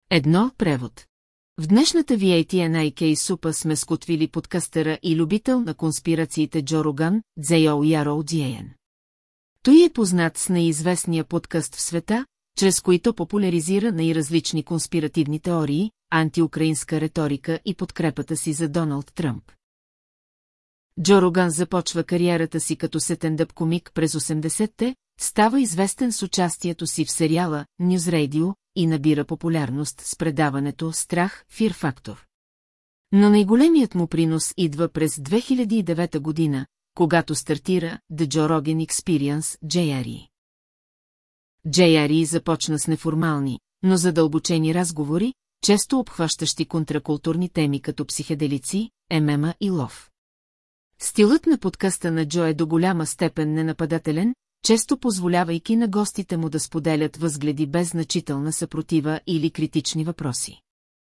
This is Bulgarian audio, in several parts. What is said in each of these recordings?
Едно превод. В днешната VATNIK супа сме скотвили подкастъра и любител на конспирациите Джо Роган, Дзейо Яро Диен. Той е познат с неизвестния подкаст в света, чрез които популяризира най-различни конспиративни теории, антиукраинска риторика и подкрепата си за Доналд Тръмп. Джо Роган започва кариерата си като сетендъп комик през 80-те, става известен с участието си в сериала News Radio и набира популярност с предаването Страх, Fear Factor. Но най-големият му принос идва през 2009 година, когато стартира The Joe Rogan Experience, JRE. JRE започна с неформални, но задълбочени разговори, често обхващащи контракултурни теми като психеделици, ММА и лов. Стилът на подкаста на Джо е до голяма степен ненападателен, често позволявайки на гостите му да споделят възгледи без значителна съпротива или критични въпроси.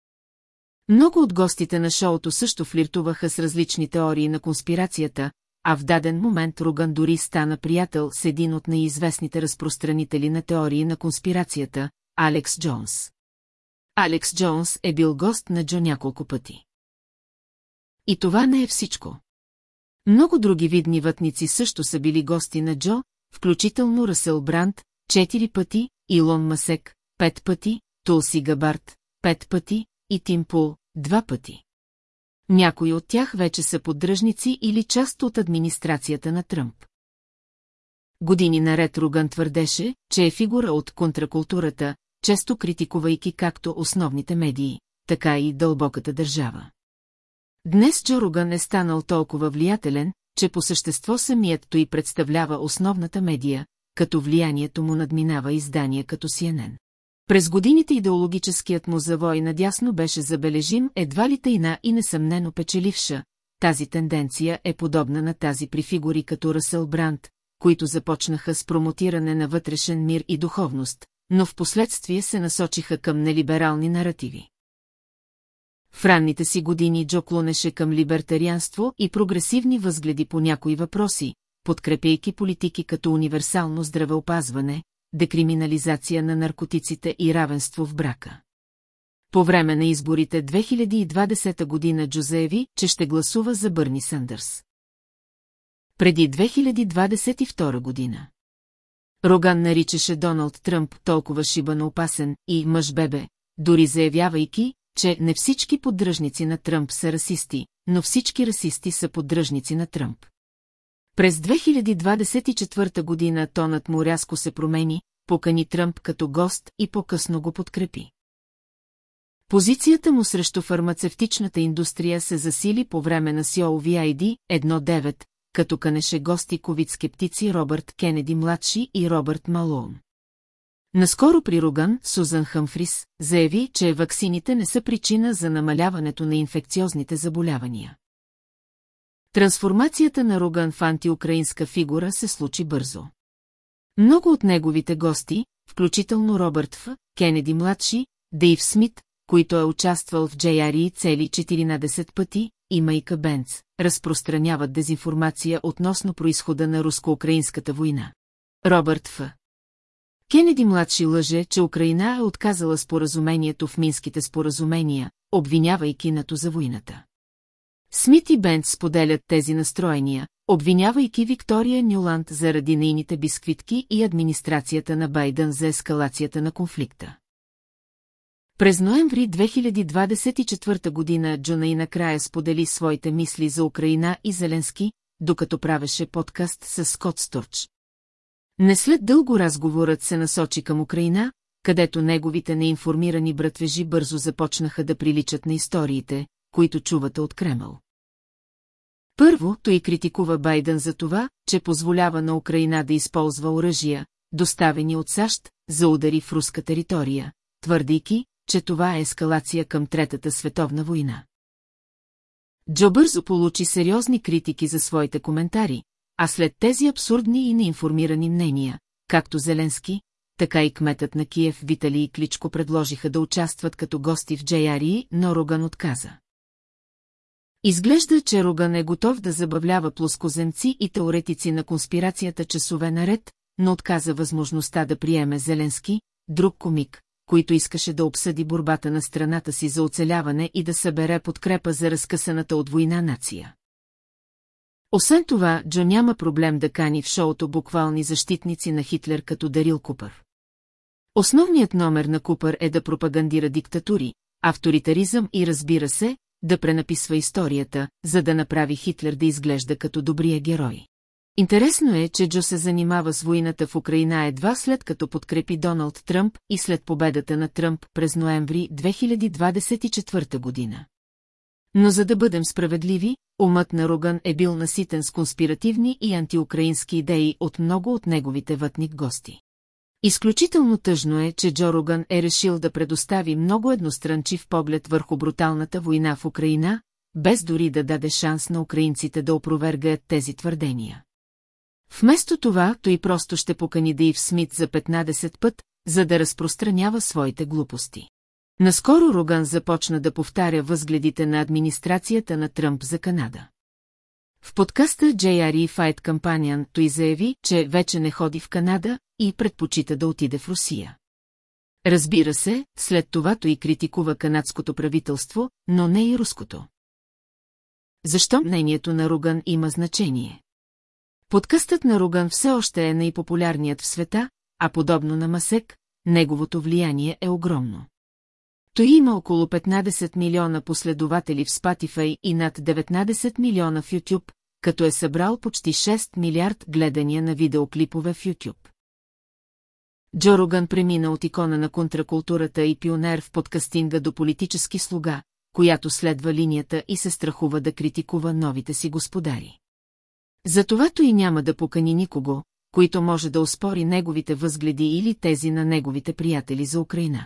Много от гостите на шоуто също флиртуваха с различни теории на конспирацията, а в даден момент Роган дори стана приятел с един от неизвестните разпространители на теории на конспирацията, Алекс Джонс. Алекс Джонс е бил гост на Джо няколко пъти. И това не е всичко. Много други видни вътници също са били гости на Джо, включително Расел Бранд, 4 пъти, Илон Масек, 5 пъти, Тулси Габард, 5 пъти и Тим Пул, 2 пъти. Някои от тях вече са поддръжници или част от администрацията на Тръмп. Години наред Роган твърдеше, че е фигура от контракултурата, често критикувайки както основните медии, така и дълбоката държава. Днес Джо Роган е станал толкова влиятелен, че по същество самият той представлява основната медия, като влиянието му надминава издания като CNN. През годините идеологическият му завой надясно беше забележим, едва ли тайна и несъмнено печеливша. Тази тенденция е подобна на тази при фигури като Расел Бранд, които започнаха с промотиране на вътрешен мир и духовност, но впоследствие се насочиха към нелиберални наративи. В ранните си години Джо клонеше към либертарианство и прогресивни възгледи по някои въпроси, подкрепяйки политики като универсално здравеопазване, декриминализация на наркотиците и равенство в брака. По време на изборите 2020 година Джо заяви, че ще гласува за Бърни Сандърс. Преди 2022 година. Роган наричаше Доналд Тръмп толкова шибано опасен и мъж-бебе, дори заявявайки, че не всички поддръжници на Тръмп са расисти, но всички расисти са поддръжници на Тръмп. През 2024 година тонът му рязко се промени, покани Тръмп като гост и по-късно го подкрепи. Позицията му срещу фармацевтичната индустрия се засили по време на COVID 19, като канеше гости ковид-скептици Робърт Кенеди младши и Робърт Малоун. Наскоро при Роган Сузан Хъмфрис заяви, че ваксините не са причина за намаляването на инфекциозните заболявания. Трансформацията на Роган в антиукраинска фигура се случи бързо. Много от неговите гости, включително Робърт Ф. Кенеди младши, Дейв Смит, който е участвал в JRE цели 14 пъти, и Майка Бенц, разпространяват дезинформация относно произхода на руско-украинската война. Робърт Ф. Кенеди младши лъже, че Украина е отказала споразумението в Минските споразумения, обвинявайки НАТО за войната. Смит и Бенц споделят тези настроения, обвинявайки Виктория Нюланд заради нейните бисквитки и администрацията на Байдън за ескалацията на конфликта. През ноември 2024 година Джо накрая сподели своите мисли за Украина и Зеленски, докато правеше подкаст с Скот Сторч. Не след дълго разговорът се насочи към Украина, където неговите неинформирани братвежи бързо започнаха да приличат на историите, които чувате от Кремъл. Първо, той критикува Байдън за това, че позволява на Украина да използва оръжия, доставени от САЩ, за удари в руска територия, твърдейки, че това е ескалация към Третата световна война. Джо бързо получи сериозни критики за своите коментари, а след тези абсурдни и неинформирани мнения, както Зеленски, така и кметът на Киев Виталий Кличко предложиха да участват като гости в JRE, но Роган отказа. Изглежда, че Роган е готов да забавлява плоскоземци и теоретици на конспирацията часове наред, но отказа възможността да приеме Зеленски, друг комик, които искаше да обсъди борбата на страната си за оцеляване и да събере подкрепа за разкъсаната от война нация. Освен това, Джо няма проблем да кани в шоуто буквални защитници на Хитлер като Дарил Купър. Основният номер на Купър е да пропагандира диктатури, авторитаризъм и, разбира се, да пренаписва историята, за да направи Хитлер да изглежда като добрия герой. Интересно е, че Джо се занимава с войната в Украйна едва след като подкрепи Доналд Тръмп и след победата на Тръмп през ноември 2024 година. Но за да бъдем справедливи, умът на Роган е бил наситен с конспиративни и антиукраински идеи от много от неговите вътник гости. Изключително тъжно е, че Джо Роган е решил да предостави много едностранчив поглед върху бруталната война в Украйна, без дори да даде шанс на украинците да опровергаят тези твърдения. Вместо това, той просто ще покани Дейв Смит за 15 път, за да разпространява своите глупости. Наскоро Роган започна да повтаря възгледите на администрацията на Тръмп за Канада. В подкаста JRE Fight Companion той заяви, че вече не ходи в Канада и предпочита да отиде в Русия. Разбира се, след това той критикува канадското правителство, но не и руското. Защо мнението на Роган има значение? Подкастът на Роган все още е най-популярният в света, а подобно на Масек, неговото влияние е огромно. Той има около 15 милиона последователи в Spotify и над 19 милиона в YouTube, като е събрал почти 6 милиард гледания на видеоклипове в YouTube. Джо Роган премина от икона на контракултурата и пионер в подкастинга до политически слуга, която следва линията и се страхува да критикува новите си господари. Затова той няма да покани никого, който може да оспори неговите възгледи или тези на неговите приятели за Украйна.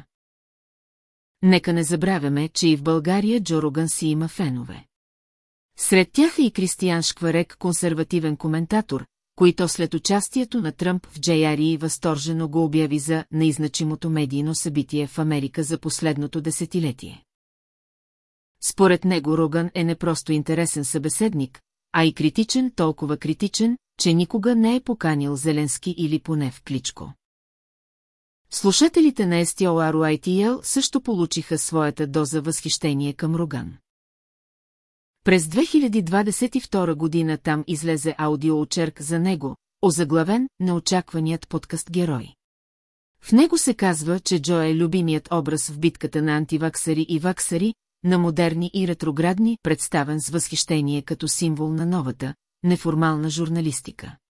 Нека не забравяме, че и в България Джо Роган си има фенове. Сред тях е и Кристиян Шкварек, консервативен коментатор, който след участието на Тръмп в JRE възторжено го обяви за неизначимото медийно събитие в Америка за последното десетилетие. Според него Роган е не просто интересен събеседник, а и критичен, толкова критичен, че никога не е поканил Зеленски или поне в Кличко. Слушателите на STORYTL също получиха своята доза възхищение към Роган. През 2022 година там излезе аудиоочерк за него, озаглавен "Неочакваният подкаст герой". В него се казва, че Джо е любимият образ в битката на антиваксари и ваксари, на модерни и ретроградни, представен с възхищение като символ на новата, неформална журналистика.